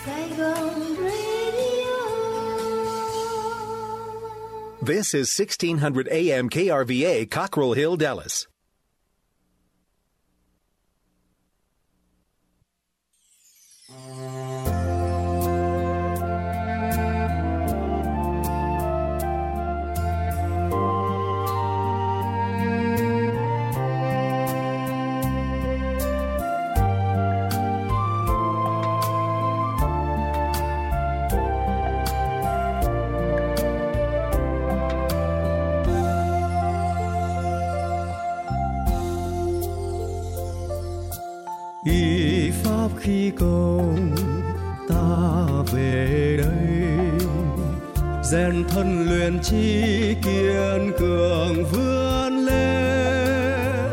Saigon Radio. This is 1600 AM KRVA, Cockrell Hill, Dallas. Y pháp khi công ta về đây, rèn thân luyện trí kiên cường vươn lên.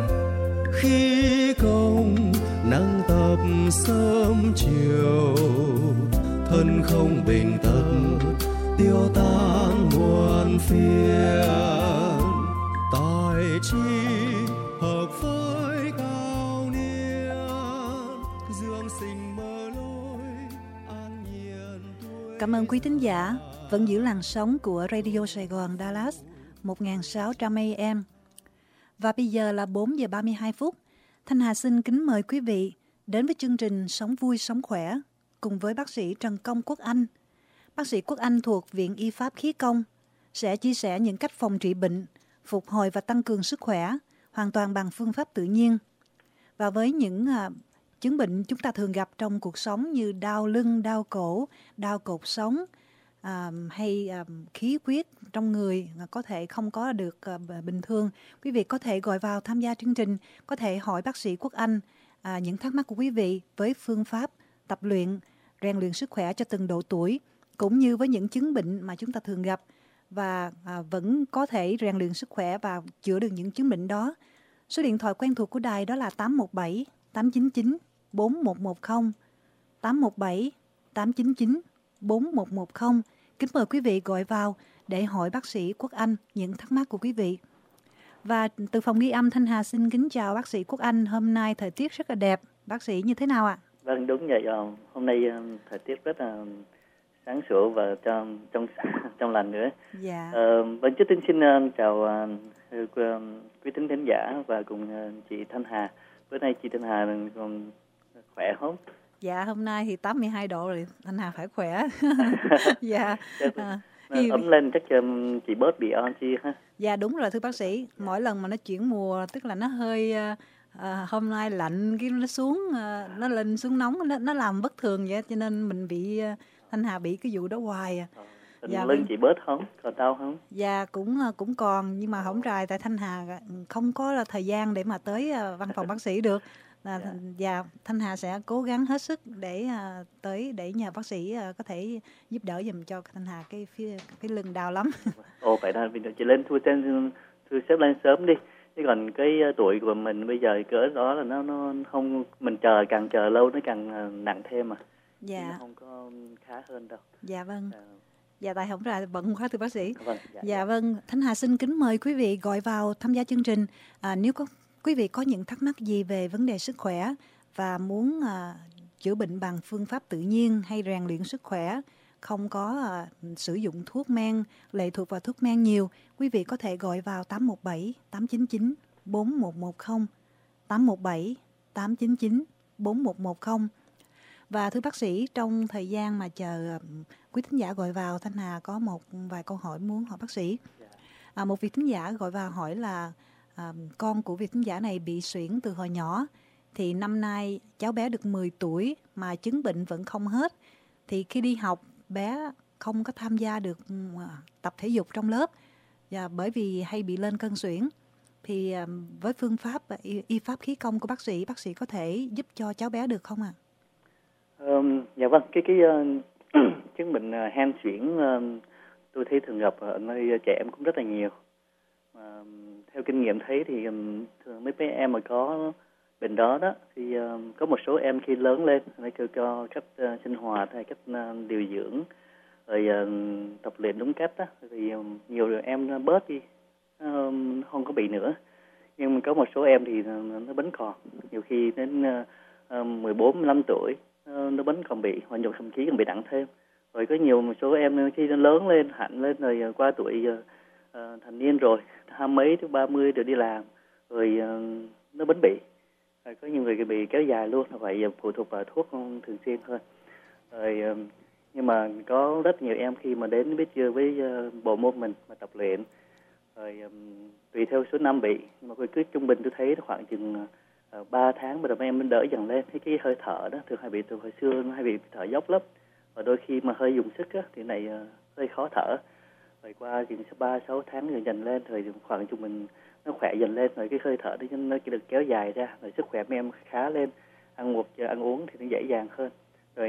Khi công nắng tập sớm chiều, thân không bình tật tiêu tan muôn phiền. Tài chi hợp với cao niên, dương sinh mơ lối an nhiên tuổi. Cảm ơn quý thính giả vẫn giữ làn sóng của Radio Sài Gòn Dallas 1600 AM. Và bây giờ là 4 giờ 32 phút. Thanh Hà xin kính mời quý vị đến với chương trình Sống Vui Sống Khỏe cùng với bác sĩ Trần Công Quốc Anh. Bác sĩ Quốc Anh thuộc Viện Y Pháp Khí Công sẽ chia sẻ những cách phòng trị bệnh, phục hồi và tăng cường sức khỏe hoàn toàn bằng phương pháp tự nhiên. Và với những chứng bệnh chúng ta thường gặp trong cuộc sống như đau lưng, đau cổ, đau cột sống hay khí huyết trong người có thể không có được bình thường, quý vị có thể gọi vào tham gia chương trình, có thể hỏi bác sĩ Quốc Anh những thắc mắc của quý vị với phương pháp tập luyện, rèn luyện sức khỏe cho từng độ tuổi, cũng như với những chứng bệnh mà chúng ta thường gặp và vẫn có thể rèn luyện sức khỏe và chữa được những chứng bệnh đó. Số điện thoại quen thuộc của đài đó là 817 899 4110, 817 899 4110. Kính mời quý vị gọi vào để hỏi bác sĩ Quốc Anh những thắc mắc của quý vị. Và từ phòng ghi âm, Thanh Hà xin kính chào bác sĩ Quốc Anh. Hôm nay thời tiết rất là đẹp. Bác sĩ như thế nào ạ? Vâng, đúng vậy. Hôm nay thời tiết rất là sáng sủa và trong lành nữa. Dạ. Vâng, trước tiên xin chào quý thính giả và cùng chị Thanh Hà. Bữa nay chị Thanh Hà còn khỏe không? Dạ, hôm nay thì 82 độ rồi, Thanh Hà phải khỏe. Dạ. Ấm lên chắc chị bớt bị on chi ha. Dạ đúng rồi thưa bác sĩ. Mỗi lần mà nó chuyển mùa tức là nó hơi hôm nay lạnh cái nó xuống nó lên xuống nóng, nó làm bất thường vậy cho nên mình bị Thanh Hà bị cái vụ đó hoài. Dạ, lưng chị bớt không? Còn đau không? Dạ cũng còn, nhưng mà không rài tại Thanh Hà không có thời gian để mà tới văn phòng bác sĩ được. Dạ, Thanh Hà sẽ cố gắng hết sức để tới để nhờ bác sĩ có thể giúp đỡ giùm cho Thanh Hà cái lưng đau lắm. Ồ, phải là chị lên thu xếp lên sớm đi. Chứ còn cái tuổi của mình bây giờ cỡ đó là nó không, mình càng chờ lâu nó càng nặng thêm mà. Dạ. Nó không có khá hơn đâu. Dạ vâng. Dạ tại không ra bận quá thưa bác sĩ. Vâng, dạ vâng, Thanh Hà xin kính mời quý vị gọi vào tham gia chương trình. Nếu có quý vị có những thắc mắc gì về vấn đề sức khỏe và muốn chữa bệnh bằng phương pháp tự nhiên hay rèn luyện sức khỏe, không có sử dụng thuốc men, lệ thuộc vào thuốc men nhiều, quý vị có thể gọi vào 817 899 4110, 817 899 4110. Và thưa bác sĩ, trong thời gian mà chờ quý thính giả gọi vào, Thanh Hà có một vài câu hỏi muốn hỏi bác sĩ. Một vị thính giả gọi vào hỏi là con của vị thính giả này bị suyễn từ hồi nhỏ, thì năm nay cháu bé được 10 tuổi mà chứng bệnh vẫn không hết. Thì khi đi học, bé không có tham gia được tập thể dục trong lớp, và bởi vì hay bị lên cơn suyễn. Thì với phương pháp y pháp khí công của bác sĩ có thể giúp cho cháu bé được không ạ? Dạ vâng, cái chứng bệnh hen suyễn tôi thấy thường gặp ở nơi trẻ em cũng rất là nhiều. Theo kinh nghiệm thấy thì thường mấy em mà có bệnh đó thì có một số em khi lớn lên nó kêu cho cách sinh hoạt hay cách điều dưỡng rồi tập luyện đúng cách thì nhiều em bớt đi, không có bị nữa. Nhưng mà có một số em thì nó vẫn còn, nhiều khi đến 14-15 tuổi nó vẫn còn bị, hoặc nhiều thậm chí còn bị nặng thêm. Rồi có nhiều một số em khi nó lớn lên, hẳn lên rồi qua tuổi thành niên rồi, 20 mấy tới 30 rồi đi làm, rồi nó vẫn bị. Rồi có nhiều người bị kéo dài luôn, phải phụ thuộc vào thuốc thường xuyên hơn. Rồi nhưng mà có rất nhiều em khi mà đến biết chưa với bộ môn mình mà tập luyện, rồi tùy theo số năm bị, nhưng mà cứ trung bình tôi thấy khoảng chừng 3 tháng mà mấy em mới đỡ dần lên. Cái hơi thở đó thường hay bị từ hồi xưa nó hay bị thở dốc lắm, và đôi khi mà hơi dùng sức á, thì này hơi khó thở. Rồi qua chừng 3-6 tháng rồi dần lên, rồi khoảng trung bình nó khỏe dần lên, rồi cái hơi thở đó nó được kéo dài ra, rồi sức khỏe mấy em khá lên, ăn uống thì nó dễ dàng hơn. Rồi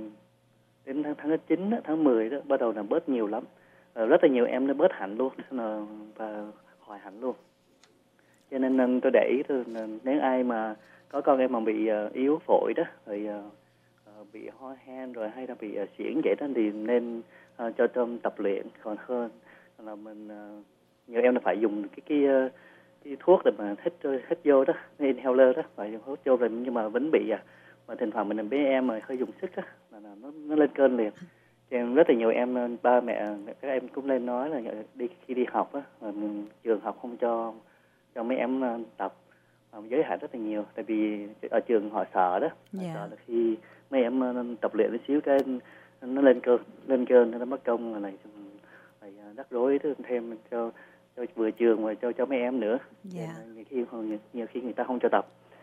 đến tháng 9, tháng 10 đó bắt đầu là bớt nhiều lắm. Rất là nhiều em nó bớt hẳn luôn và khỏi hẳn luôn. Cho nên tôi để ý nếu ai mà có con em mà bị yếu phổi đó, rồi bị ho hen rồi hay là bị xỉn vậy đó, thì nên cho tập luyện còn hơn là mình. Nhiều em là phải dùng cái thuốc để mà hít vô đó, inhaler đó, phải dùng hút vô rồi, nhưng mà vẫn bị mà thỉnh thoảng mình bé em mà hơi dùng sức á là nó lên cơn liền. Cho nên rất là nhiều em, ba mẹ các em cũng lên nói là khi đi học á, trường học không cho mấy em tập, giới hạn rất là nhiều, tại vì ở trường họ sợ đó, sợ là khi mấy em tập luyện một xíu cái nó lên cơn nó mất công này rắc rối thêm cho vừa trường và cho mấy em nữa. Nhiều khi người ta không cho tập.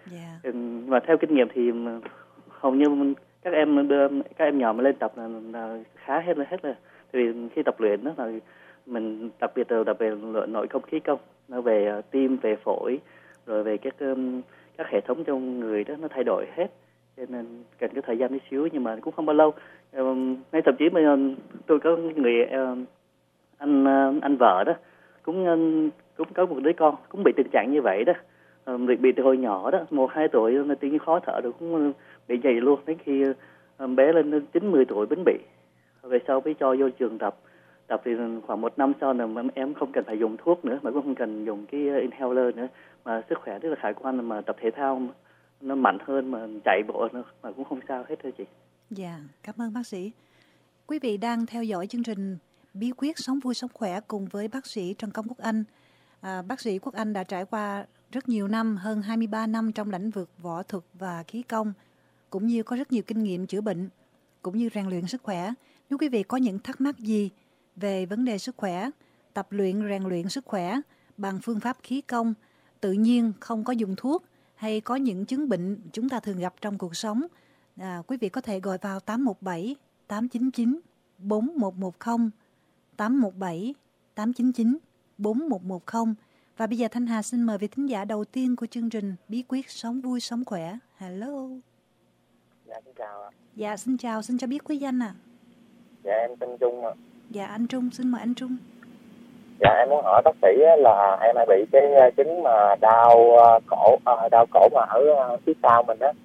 Mà theo kinh nghiệm thì hầu như các em nhỏ mà lên tập là khá hết là. Vì khi tập luyện đó là mình đặc biệt là tập về nội công khí công, nó về tim, về phổi, rồi về các hệ thống trong người đó nó thay đổi hết, cho nên cần cái thời gian tí xíu, nhưng mà cũng không bao lâu. Ngay thậm chí mà tôi có người anh vợ đó cũng có một đứa con cũng bị tình trạng như vậy đó, bị từ hồi nhỏ đó, 1-2 tuổi nó tự nhiên khó thở rồi cũng bị vậy luôn, đến khi bé lên 9-10 tuổi vẫn bị. Về sau mới cho vô trường tập thì khoảng 1 năm sau là em không cần phải dùng thuốc nữa, mà cũng không cần dùng cái inhaler nữa, mà sức khỏe rất là khả quan, mà tập thể thao nó mạnh hơn, mà chạy bộ nữa mà cũng không sao hết thôi chị. Dạ, cảm ơn bác sĩ. Quý vị đang theo dõi chương trình Bí quyết sống vui sống khỏe cùng với bác sĩ Trần Công Quốc Anh. Bác sĩ Quốc Anh đã trải qua rất nhiều năm, hơn 23 năm trong lĩnh vực võ thuật và khí công, cũng như có rất nhiều kinh nghiệm chữa bệnh, cũng như rèn luyện sức khỏe. Nếu quý vị có những thắc mắc gì về vấn đề sức khỏe, tập luyện, rèn luyện sức khỏe bằng phương pháp khí công, tự nhiên không có dùng thuốc, hay có những chứng bệnh chúng ta thường gặp trong cuộc sống, quý vị có thể gọi vào 817 899 4110, 817 899 4110. Và bây giờ Thanh Hà xin mời vị thính giả đầu tiên của chương trình Bí quyết sống vui sống khỏe. Hello. Dạ, xin chào ạ. Dạ, xin chào, xin cho biết quý danh ạ. Dạ, em tên Trung ạ. Dạ, anh Trung, xin mời anh Trung. Dạ, em muốn hỏi bác sĩ là em hay bị cái chứng mà đau cổ mà ở phía sau mình á,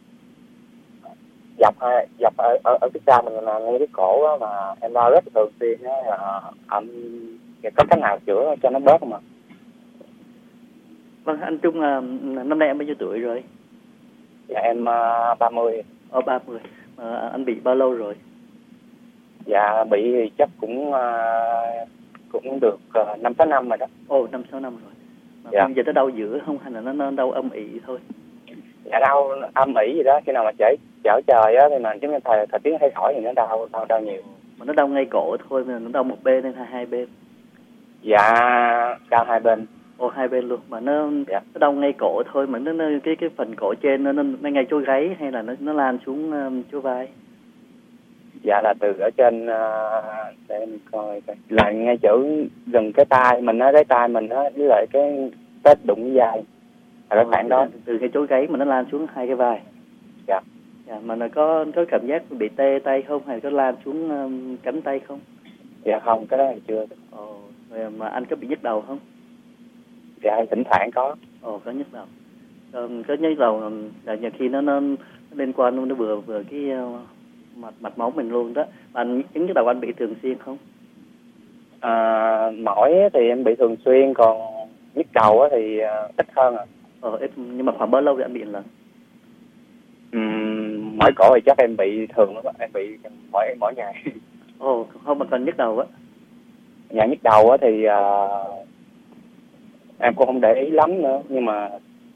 dọc ở phía sau mình là ngay cái cổ á, mà em đau rất thường xuyên á, có cách nào chữa cho nó bớt không ạ? Vâng, anh Trung, năm nay em bao nhiêu tuổi rồi? Dạ, em 30. 30. Anh bị bao lâu rồi? Dạ, bị thì chắc cũng được 5-6 năm rồi đó. 5-6 năm rồi. Dạ. Bây giờ nó đau dữ không hay là nó đau âm ỉ thôi? Dạ, đau âm ỉ gì đó, khi nào mà chở trời á thì mà giống như thời tiết hay thổi thì nó đau nhiều. Mà nó đau ngay cổ thôi, mà nó đau một bên hay hai bên? Dạ, đau hai bên. Hai bên luôn, mà nó đau ngay cổ thôi, mà nó cái phần cổ trên nó ngay chỗ gáy hay là nó lan xuống chỗ vai? Dạ, là từ ở trên để em coi là ngay chỗ gần cái tai mình á, cái tai mình á, với lại cái tết đụng vai là cái khoảng đó, từ cái chỗ gáy mà nó lan xuống hai cái vai. Dạ. Dạ, mà nó có cảm giác bị tê tay không, hay có lan xuống cánh tay không? Dạ không, cái đó thì chưa. Rồi mà anh có bị nhức đầu không? Dạ, thỉnh thoảng có. Có nhức đầu. Có nhức đầu là nhiều khi nó liên quan luôn, nó vừa cái mạch máu mình luôn đó. Anh nhức đầu anh bị thường xuyên không? Mỏi thì em bị thường xuyên, còn nhức đầu thì ít hơn ạ. Ít, nhưng mà khoảng bao lâu thì anh bị lần? mỏi cổ thì chắc em bị thường lắm, em bị mỗi ngày. Ồ, không mà còn nhức đầu á. Dạ nhức đầu á thì em cũng không để ý lắm nữa, nhưng mà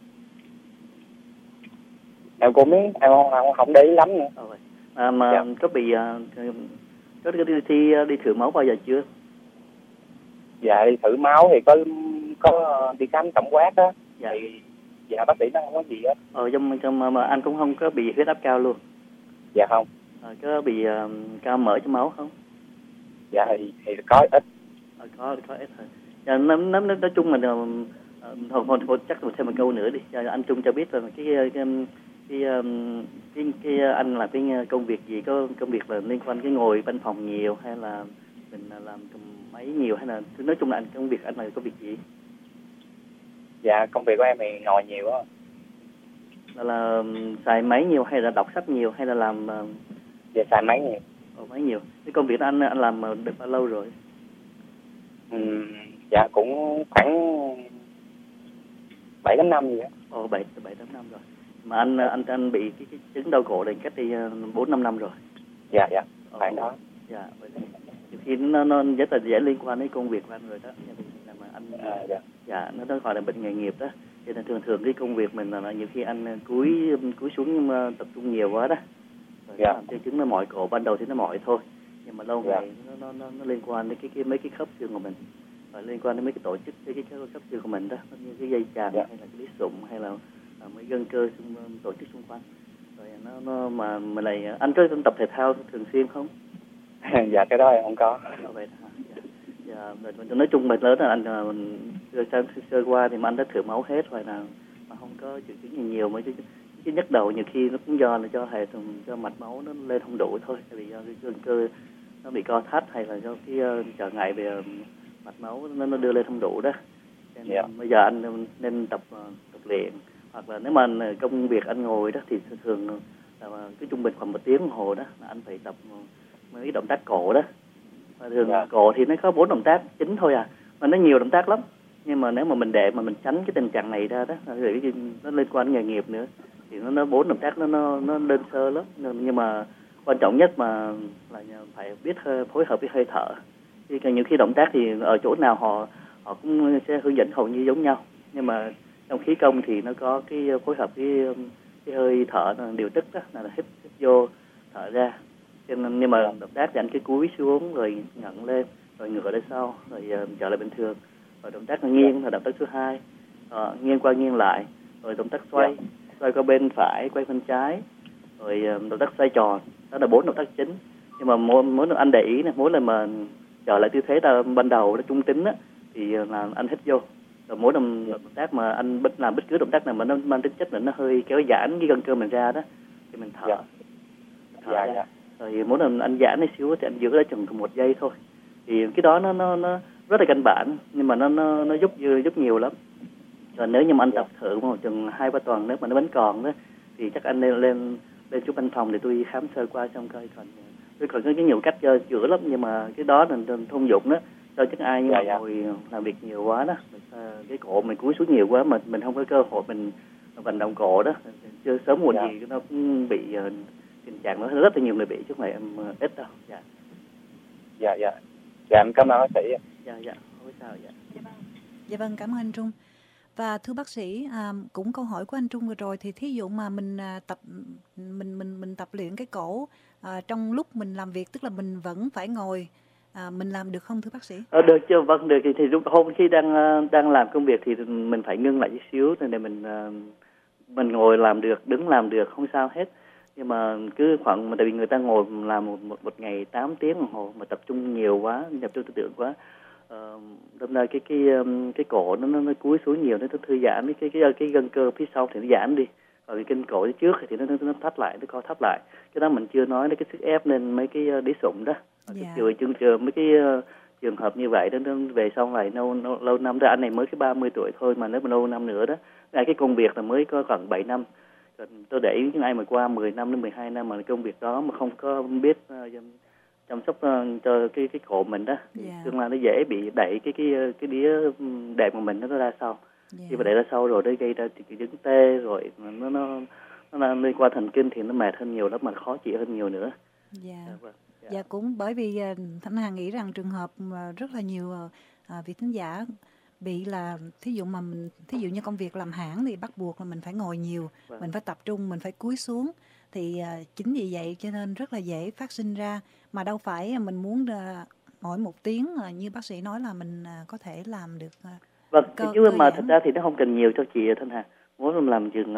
em cũng biết, em không để ý lắm nữa. Mà Dạ. có bị có đi thử máu bao giờ chưa? Dạ đi thử máu thì có đi khám tổng quát á. Dạ. Thì dạ bác sĩ nó không có gì hết. Mà anh cũng không có bị huyết áp cao luôn? Dạ không. Có bị cao mỡ trong máu không? Dạ thì có ít. Có ít thôi. Dạ, nói chung là thôi chắc thêm một câu nữa đi. Anh Trung cho biết là cái anh làm cái công việc gì, có công việc là liên quan cái ngồi văn phòng nhiều hay là mình làm cầm máy nhiều, hay là nói chung là công việc anh là công việc gì? Dạ công việc của em thì ngồi nhiều á. Là xài máy nhiều hay là đọc sách nhiều hay là làm? Dạ xài máy nhiều. Máy nhiều. Cái công việc đó anh làm được bao lâu rồi? Dạ cũng khoảng 7-8 năm gì đó. 7-8 năm rồi. Mà anh bị cái chứng đau cổ này cách đi 4-5 năm rồi. Dạ khoảng đó. Dạ, nhiều khi nó rất là dễ liên quan đến công việc của anh rồi đó. Mà anh dạ nó gọi là bệnh nghề nghiệp đó. Cho nên thường cái công việc mình là nhiều khi anh cúi xuống tập trung nhiều quá đó. Rồi nó làm cho chứng nó mỏi cổ, ban đầu thì nó mỏi thôi. Nhưng mà lâu ngày nó liên quan đến mấy cái khớp xương của mình. Và liên quan đến mấy cái tổ chức cái khớp xương của mình đó, như cái dây chằng hay là cái đế sụn hay là mấy gân cơ tổ chức xung quanh. Rồi nó mà lại anh có tập thể thao thường xuyên không? Dạ cái đó em không có. Vậy dạ, nói chung mình lớn là anh sơ qua thì mà anh đã thử máu hết rồi là mà không có triệu chứng gì nhiều, mới cái nhức đầu nhiều khi nó cũng do hệ thống do mạch máu nó lên không đủ thôi, tại vì do cái gân cơ nó bị co thắt hay là do cái trở ngại về mạch máu nó đưa lên không đủ đó. Nên bây giờ anh nên tập luyện, hoặc là nếu mà công việc anh ngồi đó thì thường là cái trung bình khoảng 1 tiếng đồng hồ đó là anh phải tập mấy cái động tác cổ đó. Và thường cổ thì nó có 4 động tác chính thôi mà nó nhiều động tác lắm. Nhưng mà nếu mà mình để mà mình tránh cái tình trạng này ra đó, nó liên quan đến nghề nghiệp nữa thì nó 4 động tác nó đơn sơ lắm. Nhưng mà quan trọng nhất mà là phải biết phối hợp với hơi thở. Thì nhiều khi động tác thì ở chỗ nào họ cũng sẽ hướng dẫn hầu như giống nhau, nhưng mà trong khí công thì nó có cái phối hợp cái hơi thở điều tức đó, là hít vô thở ra. Cho nên nhưng mà động tác thì anh cứ cúi xuống rồi ngẩng lên rồi ngửa ra sau rồi trở lại bình thường. Rồi động tác nghiêng là động tác thứ 2, nghiêng qua nghiêng lại, rồi động tác xoay qua bên phải, quay bên trái, rồi động tác xoay tròn. Đó là 4 động tác chính. Nhưng mà mỗi lần anh để ý này, mỗi lần mà trở lại tư thế ban đầu nó trung tính á thì là anh hít vô. Rồi mỗi động tác mà anh làm bất cứ động tác nào mà nó mang tính chất là nó hơi kéo giãn cái gân cơ mình ra đó thì mình thở. Ra. Rồi mỗi lần anh giãn một xíu thì anh giữ ra chừng 1 giây thôi. Thì cái đó nó rất là căn bản, nhưng mà nó giúp nhiều lắm. Rồi nếu như mà anh tập thử một chừng 2-3 tuần, nếu mà nó vẫn còn đó thì chắc anh nên lên chút văn phòng để tôi khám sơ qua xong coi còn có nhiều cách chữa lắm, nhưng mà cái đó là thông dụng đó. Cho chắc ai nhưng mà ngồi làm việc nhiều quá đó, cái cổ mình cúi xuống nhiều quá mà mình không có cơ hội mình vận động cổ đó, chưa sớm muộn gì nó cũng bị tình trạng nó rất là nhiều người bị, chứ không phải em ít đâu. Dạ em cảm ơn bác sĩ. Không sao. Dạ vâng, cảm ơn anh Trung. Và thưa bác sĩ, cũng câu hỏi của anh Trung vừa rồi thì thí dụ mà mình tập luyện cái cổ trong lúc mình làm việc, tức là mình vẫn phải ngồi, mình làm được không thưa bác sĩ? Được chưa? Vâng, được. Thì hôm khi đang làm công việc thì mình phải ngưng lại chút xíu để mình ngồi làm được, đứng làm được, không sao hết. Nhưng mà cứ khoảng, tại vì người ta ngồi làm một ngày 8 tiếng đồng hồ mà tập trung nhiều quá, nhập trung tư tưởng quá, đâm ra cái cổ nó cúi xuống nhiều, nó thư giãn, cái gân cơ phía sau thì nó giãn đi, còn cái cổ phía trước thì nó thắt lại, nó co thắt lại. Cái đó mình chưa nói đến cái sức ép lên mấy cái đế sụn đó. Trừ mấy cái trường hợp như vậy đó, về sau này lâu năm ra, anh này mới cái 30 tuổi thôi, mà nếu mà lâu năm nữa đó, cái công việc là mới có khoảng 7 năm. Rồi tôi để ý những ai mà qua 10 năm đến 12 năm mà công việc đó mà không có biết chăm sóc cho cái cổ mình đó, tương lai nó dễ bị đẩy cái đĩa đệm của mình nó ra sau. Khi mà đẩy ra sau rồi nó gây ra triệu chứng tê, rồi nó liên quan thần kinh thì nó mệt hơn nhiều lắm, mà khó chịu hơn nhiều nữa. Dạ. Vâng. Dạ, cũng bởi vì Thanh Hà nghĩ rằng trường hợp mà rất là nhiều vị thính giả bị là thí dụ như công việc làm hãng thì bắt buộc là mình phải ngồi nhiều, Vâng. mình phải tập trung, mình phải cúi xuống, thì chính vì vậy cho nên rất là dễ phát sinh ra, mà đâu phải mình muốn mỗi một tiếng như bác sĩ nói là mình có thể làm được. Vâng, chứ mà giãn. thật ra thì nó không cần nhiều cho chị Thanh Hà, muốn làm chừng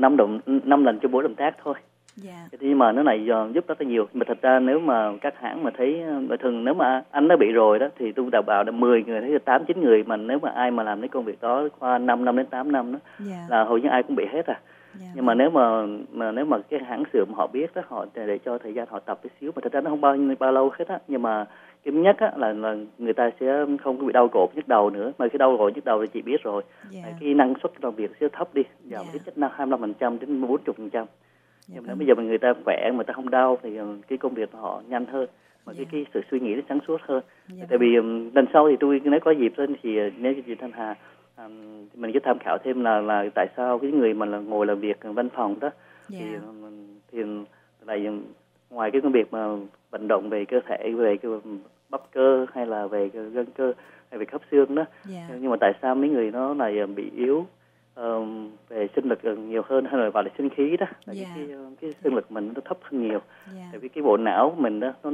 5 lần cho mỗi động tác thôi. Dạ. Thì mà nó này giúp rất là nhiều. Mà thật ra nếu mà các hãng mà thấy thường nếu mà anh nó bị rồi đó thì tôi đảm bảo là 10 người thấy 8-9 người, mà nếu mà ai mà làm cái công việc đó qua 5 năm đến 8 năm đó Dạ. là hầu như ai cũng bị hết à. Dạ. Nhưng mà nếu mà cái hãng xưởng họ biết đó, họ để cho thời gian họ tập một xíu, mà thật ra nó không bao lâu hết á. Nhưng mà cái nhất á là người ta sẽ không có bị đau cổ nhức đầu nữa. Mà cái đau cổ nhức đầu thì chị biết rồi. Dạ. Cái năng suất làm việc sẽ thấp đi, giảm ít nhất 25% đến 40%. Nhưng mà bây giờ mà người ta khỏe, người ta không đau thì cái công việc họ nhanh hơn, mà cái sự suy nghĩ nó sáng suốt hơn. Tại vì lần sau thì tôi nếu có dịp lên thì nếu chị Thanh Hà mình cứ tham khảo thêm là tại sao cái người mà là ngồi làm việc văn phòng đó thì lại ngoài cái công việc mà vận động về cơ thể, về cái bắp cơ hay là về cái gân cơ hay về khớp xương đó, nhưng mà tại sao mấy người nó lại bị yếu về sinh lực nhiều hơn, hay là gọi là sinh khí đó, tại vì cái sinh lực mình nó thấp hơn nhiều. Tại vì cái bộ não của mình đó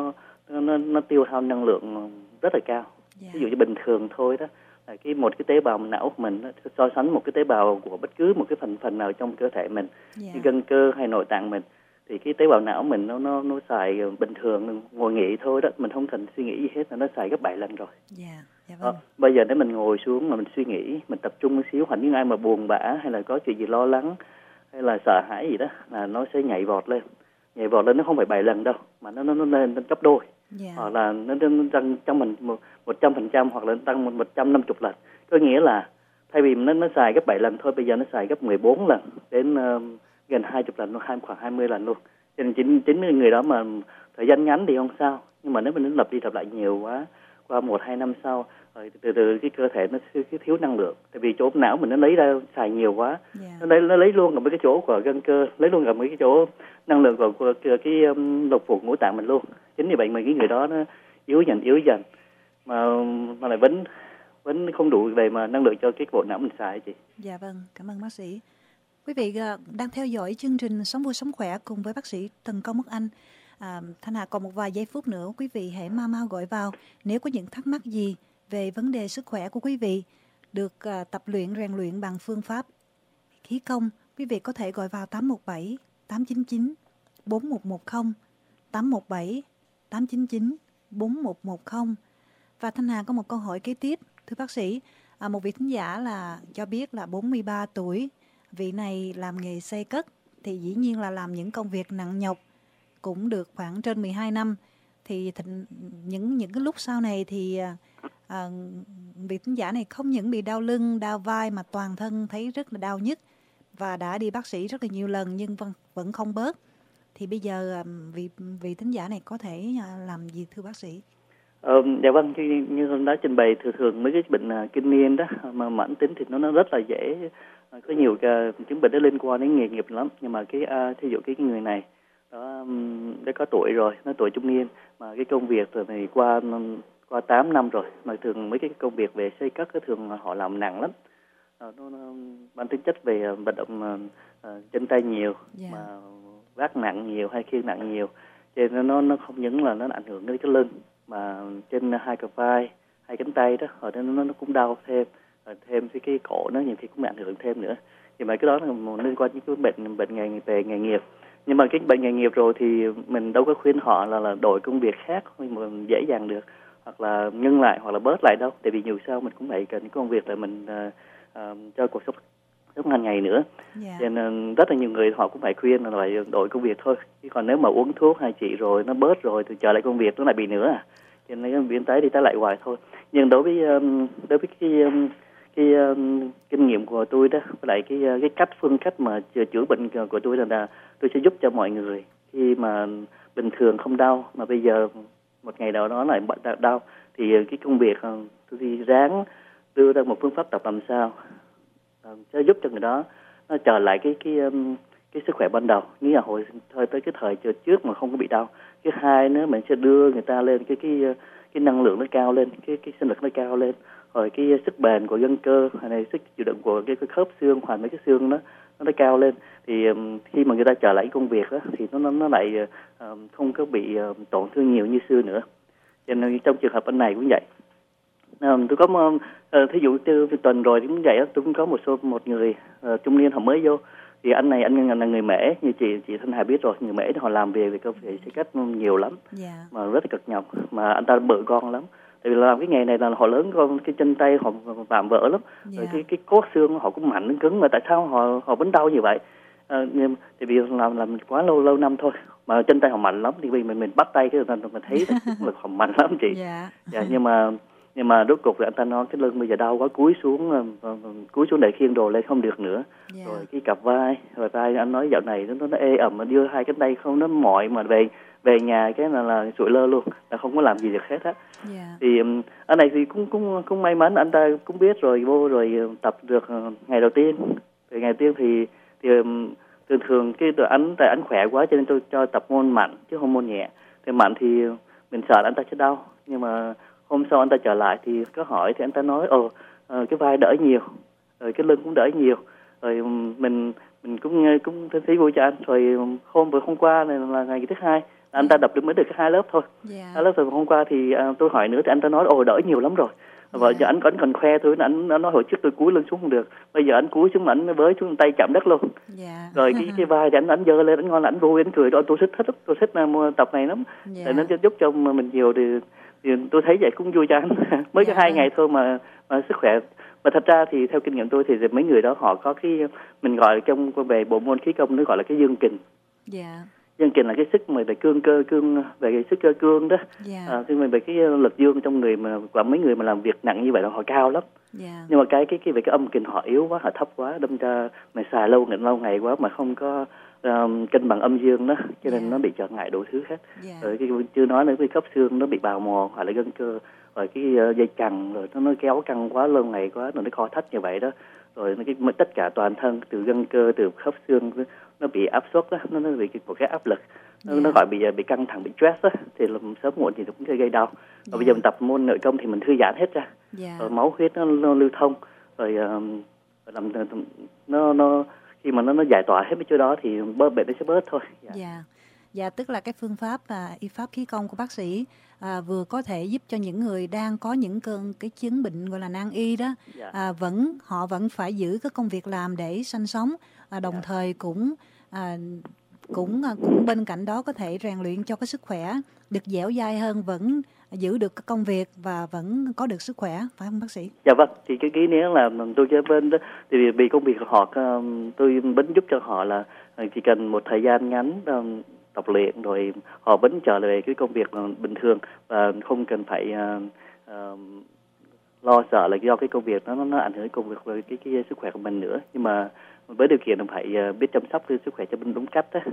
nó tiêu hao năng lượng rất là cao. Ví dụ như bình thường thôi đó, là một cái tế bào não của mình đó, so sánh một cái tế bào của bất cứ một cái phần nào trong cơ thể mình, như gân cơ hay nội tạng mình, thì cái tế bào não mình nó xài bình thường, ngồi nghỉ thôi đó, mình không cần suy nghĩ gì hết, là nó xài gấp 7 lần rồi. Bây giờ nếu mình ngồi xuống mà mình suy nghĩ, mình tập trung một xíu, hoặc những ai mà buồn bã hay là có chuyện gì lo lắng hay là sợ hãi gì đó, là nó sẽ nhảy vọt lên nó không phải 7 lần đâu, mà nó lên gấp đôi. Hoặc là nó tăng trong mình 100%, hoặc là nó tăng 150 lần. Có nghĩa là thay vì nó xài gấp 7 lần thôi, bây giờ nó xài gấp 14 lần đến gần 20 lần luôn, khoảng 20 lần luôn. Cho nên chính người đó mà thời gian ngắn thì không sao, nhưng mà nếu mình lặp đi lặp lại nhiều quá, qua 1-2 năm sau, rồi từ cái cơ thể nó thiếu năng lượng. Tại vì chỗ não mình nó lấy ra xài nhiều quá, nó lấy luôn cả mấy cái chỗ của gân cơ, lấy luôn cả mấy cái chỗ năng lượng của cái lục phủ ngũ tạng mình luôn. Chính vì vậy mà cái người đó nó yếu dần mà lại vẫn không đủ về mà năng lượng cho cái bộ não mình xài chị. Dạ vâng, cảm ơn bác sĩ. Quý vị đang theo dõi chương trình Sống Vui Sống Khỏe cùng với bác sĩ Tần Công Mức Anh. Thanh Hà còn một vài giây phút nữa, quý vị hãy mau gọi vào nếu có những thắc mắc gì về vấn đề sức khỏe của quý vị, được tập luyện rèn luyện bằng phương pháp khí công. Quý vị có thể gọi vào 817 899 4110, 817 899 4110. Và Thanh Hà có một câu hỏi kế tiếp, thưa bác sĩ. Một vị thính giả là cho biết là 43 tuổi, vị này làm nghề xây cất, thì dĩ nhiên là làm những công việc nặng nhọc, cũng được khoảng trên 12 năm. Thì những cái lúc sau này thì vị thính giả này không những bị đau lưng, đau vai mà toàn thân thấy rất là đau nhức, và đã đi bác sĩ rất là nhiều lần nhưng vẫn không bớt. Thì bây giờ vị thính giả này có thể làm gì thưa bác sĩ? Dạ vâng, như hôm đó trình bày, thường mấy cái bệnh kinh niên đó mà mãn tính thì nó rất là dễ, có nhiều chứng bệnh nó liên quan đến nghề nghiệp lắm. Nhưng mà thí dụ cái người này đó đã có tuổi rồi, nó tuổi trung niên, mà cái công việc rồi này qua 8 năm rồi, mà thường mấy cái công việc về xây cất thường họ làm nặng lắm. Nó mang tính chất về vận động chân tay nhiều, mà vác nặng nhiều hay khiêng nặng nhiều, cho nên nó không những là nó ảnh hưởng đến cái lưng, mà trên hai cặp vai, hai cánh tay đó, ở nên nó cũng đau thêm cái cổ nó nhiều khi cũng ảnh hưởng thêm nữa. Nhưng mà cái đó là liên quan đến cái bệnh về nghề nghiệp. Nhưng mà cái bệnh nghề nghiệp rồi thì mình đâu có khuyên họ là đổi công việc khác mà dễ dàng được, hoặc là ngưng lại hoặc là bớt lại đâu. Tại vì dù sao mình cũng phải cần cái công việc là mình cho cuộc sống hàng ngày nữa. Cho nên rất là nhiều người họ cũng phải khuyên là phải đổi công việc thôi. Chứ còn nếu mà uống thuốc hay trị rồi nó bớt rồi thì trở lại công việc nó lại bị nữa. Cho nên biến tái đi tái lại hoài thôi. Nhưng đối với cái kinh nghiệm của tôi đó, với lại cái phương cách mà chữa bệnh của tôi là tôi sẽ giúp cho mọi người khi mà bình thường không đau, mà bây giờ một ngày nào đó lại đau, thì cái công việc tôi đi ráng đưa ra một phương pháp tập làm sao sẽ giúp cho người đó nó trở lại cái sức khỏe ban đầu, nghĩa là hồi tới cái thời trước mà không có bị đau. Thứ hai nữa mình sẽ đưa người ta lên cái năng lượng nó cao lên, cái sinh lực nó cao lên, rồi cái sức bền của gân cơ này, sức chịu đựng của cái khớp xương hoặc mấy cái xương nó cao lên, thì khi mà người ta trở lại công việc đó, thì nó lại không có bị tổn thương nhiều như xưa nữa. Cho nên trong trường hợp anh này cũng vậy. Tôi có thí dụ tuần rồi cũng vậy, tôi cũng có một người trung niên họ mới vô, thì anh là người Mễ, như chị Thanh Hà biết rồi, người Mễ thì họ làm về công việc xây cất nhiều lắm, mà rất là cực nhọc, mà anh ta bự con lắm. Tại vì làm cái nghề này là họ lớn con, cái chân tay họ vạm vỡ lắm, rồi cái cốt xương họ cũng mạnh cứng, mà tại sao họ vẫn đau như vậy? Nhưng tại vì làm quá lâu năm thôi, mà chân tay họ mạnh lắm, thì vì mình bắt tay cái mình thấy là họ mạnh lắm chị. Nhưng mà rốt cuộc thì anh ta nói cái lưng bây giờ đau quá, cúi xuống để khiêng đồ lên không được nữa. Rồi cái cặp vai anh nói dạo này nó ê ẩm, mà đưa hai cánh tay không, nó mỏi, mà về nhà cái là sụi lơ luôn, là không có làm gì được hết á. Thì anh này thì cũng may mắn, anh ta cũng biết rồi, vô rồi tập được ngày đầu tiên. Thì ngày đầu tiên thì thường cái anh khỏe quá cho nên tôi cho tập môn mạnh chứ không môn nhẹ. Thì mạnh thì mình sợ là anh ta sẽ đau, nhưng mà hôm sau anh ta trở lại thì có hỏi, thì anh ta nói cái vai đỡ nhiều, rồi cái lưng cũng đỡ nhiều, rồi mình cũng thấy vui cho anh. Rồi hôm qua này là ngày thứ hai, anh ta mới được 2 lớp thôi. 2 lớp rồi hôm qua thì tôi hỏi nữa thì anh ta nói đỡ nhiều lắm rồi. Và giờ anh còn khoe thôi, anh nói hồi trước tôi cúi lưng xuống không được, bây giờ anh cúi xuống anh với xuống tay chạm đất luôn. Rồi cái vai thì anh giơ lên, anh ngon, anh vui, anh cười, tôi thích mua tập này lắm. Tại nó giúp cho mình nhiều thì tôi thấy vậy cũng vui cho anh. Mới có 2 ngày thôi mà sức khỏe. Mà thật ra thì theo kinh nghiệm tôi thì mấy người đó họ có cái mình gọi trong về bộ môn khí công nó gọi là cái dương kình. Dương kình là cái sức mà về về cái sức cơ cương đó. Thì về cái lực dương trong người, mà quả mấy người mà làm việc nặng như vậy là họ cao lắm. Nhưng mà cái về cái âm kình họ yếu quá, họ thấp quá, đâm ra mà xài lâu ngày quá mà không có cân bằng âm dương đó, cho nên nó bị trở ngại đủ thứ hết. Rồi chưa nói nữa, cái khớp xương nó bị bào mòn, hoặc là gân cơ, rồi cái dây chằng rồi nó kéo căng quá, lâu ngày quá rồi nó co thắt như vậy đó. Rồi tất cả toàn thân, từ gân cơ, từ khớp xương nó bị áp suất đó, nó bị một cái áp lực, nó gọi bị căng thẳng, bị stress đó, thì sớm muộn thì cũng sẽ gây đau. Và bây giờ mình tập môn nội công thì mình thư giãn hết ra, rồi máu huyết nó lưu thông, rồi làm nó khi mà nó giải tỏa hết mấy chỗ đó thì bệnh nó sẽ bớt thôi. Dạ, tức là cái phương pháp y pháp khí công của bác sĩ vừa có thể giúp cho những người đang có những cái chứng bệnh gọi là nan y đó, họ vẫn phải giữ cái công việc làm để sanh sống, đồng thời cũng bên cạnh đó có thể rèn luyện cho cái sức khỏe được dẻo dai hơn, vẫn giữ được cái công việc và vẫn có được sức khỏe, phải không bác sĩ? Dạ vâng, thì cái ý nghĩa là tôi chơi bên đó, thì vì công việc của họ, tôi vẫn giúp cho họ là chỉ cần một thời gian ngắn tập luyện rồi họ vẫn trở về cái công việc bình thường, và không cần phải lo sợ là do cái công việc nó ảnh hưởng đến công việc với cái sức khỏe của mình nữa. Nhưng mà với điều kiện là phải biết chăm sóc cái sức khỏe cho mình đúng cách đó.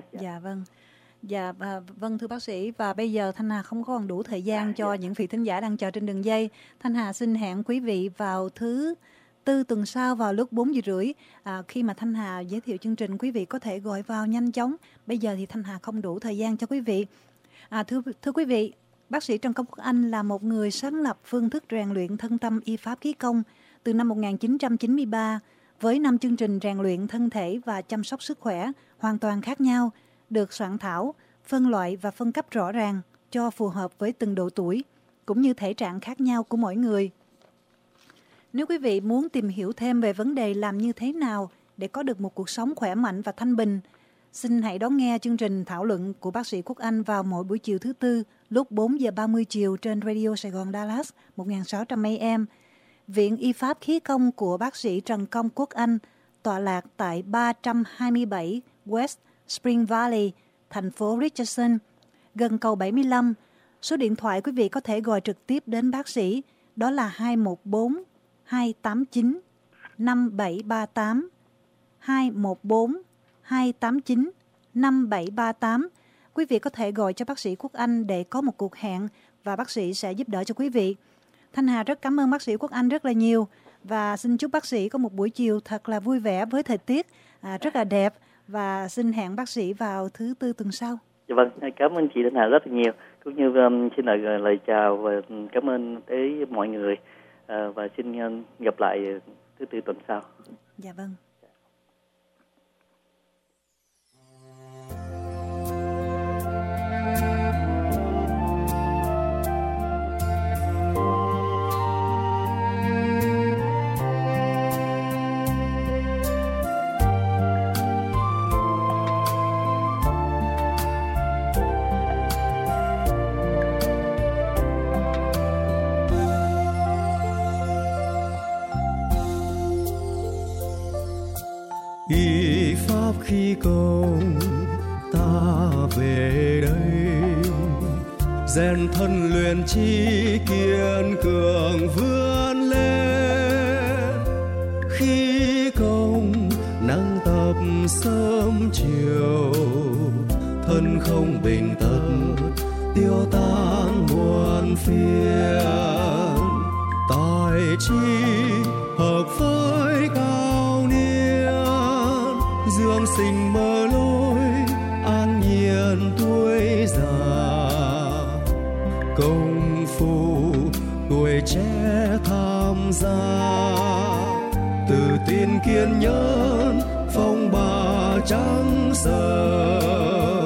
Vâng thưa bác sĩ, và bây giờ Thanh Hà không còn đủ thời gian cho những vị thính giả đang chờ trên đường dây. Thanh Hà xin hẹn quý vị vào thứ Tư tuần sau vào lúc 4:30. Khi mà Thanh Hà giới thiệu chương trình, quý vị có thể gọi vào nhanh chóng. Bây giờ thì Thanh Hà không đủ thời gian cho quý vị. Thưa quý vị, bác sĩ Trần Công Quốc Anh là một người sáng lập phương thức rèn luyện thân tâm y pháp khí công từ năm 1993 với 5 chương trình rèn luyện thân thể và chăm sóc sức khỏe hoàn toàn khác nhau, được soạn thảo, phân loại và phân cấp rõ ràng cho phù hợp với từng độ tuổi cũng như thể trạng khác nhau của mỗi người. Nếu quý vị muốn tìm hiểu thêm về vấn đề làm như thế nào để có được một cuộc sống khỏe mạnh và thanh bình, xin hãy đón nghe chương trình thảo luận của bác sĩ Quốc Anh vào mỗi buổi chiều thứ Tư lúc 4:30 chiều trên Radio Sài Gòn Dallas 1600 AM. Viện Y pháp khí công của bác sĩ Trần Công Quốc Anh tọa lạc tại 327 West Spring Valley, thành phố Richardson, gần cầu 75. Số điện thoại quý vị có thể gọi trực tiếp đến bác sĩ đó là 214 289 5738, 214 289 5738. Quý vị có thể gọi cho bác sĩ Quốc Anh để có một cuộc hẹn và bác sĩ sẽ giúp đỡ cho quý vị. Thanh Hà rất cảm ơn bác sĩ Quốc Anh rất là nhiều và xin chúc bác sĩ có một buổi chiều thật là vui vẻ với thời tiết rất là đẹp Và xin hẹn bác sĩ vào thứ Tư tuần sau. Dạ vâng, cảm ơn chị Thanh Hà rất là nhiều. Cũng như xin lời chào và cảm ơn tới mọi người. Và xin gặp lại thứ Tư tuần sau. Dạ vâng. Y pháp khi công ta về đây, rèn thân luyện trí kiên cường vươn lên. Khi công nắng tập sớm chiều, thân không bình tật tiêu tan muôn phiền. Tài trí hợp với cao niên, dương sinh mơ lối an nhiên tuổi già. Công phu tuổi trẻ tham gia, tự tin kiên nhẫn phong ba trắng sờ.